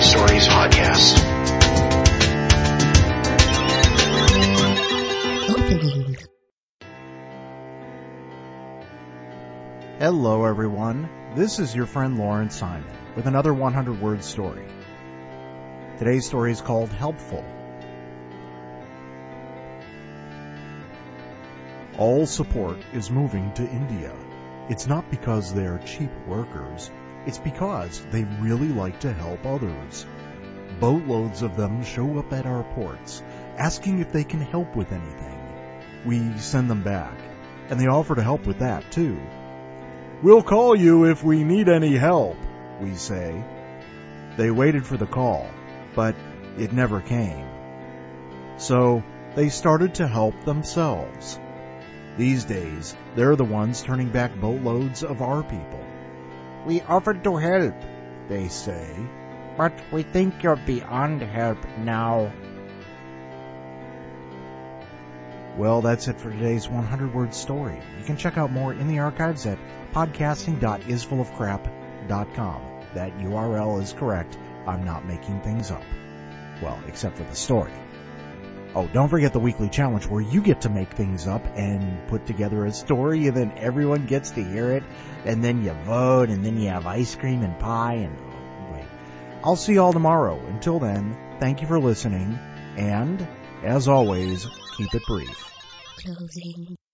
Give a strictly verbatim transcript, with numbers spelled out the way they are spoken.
Stories podcast. Opening. Hello everyone, this is your friend Lauren Simon with another one hundred word story. Today's story is called Helpful. All support is moving to India. It's not because they're cheap workers, it's because they really like to help others. Boatloads of them show up at our ports, asking if they can help with anything. We send them back, and they offer to help with that too. We'll call you if we need any help, we say. They waited for the call, but it never came. So they started to help themselves. These days, they're the ones turning back boatloads of our people. We offered to help, they say, but we think you're beyond help now. Well, that's it for today's one hundred word story. You can check out more in the archives at podcasting dot is full of crap dot com. That U R L is correct. I'm not making things up. Well, except for the story. Oh, don't forget the weekly challenge where you get to make things up and put together a story and then everyone gets to hear it and then you vote and then you have ice cream and pie and oh, wait. I'll see you all tomorrow. Until then, thank you for listening and, as always, keep it brief. Closing.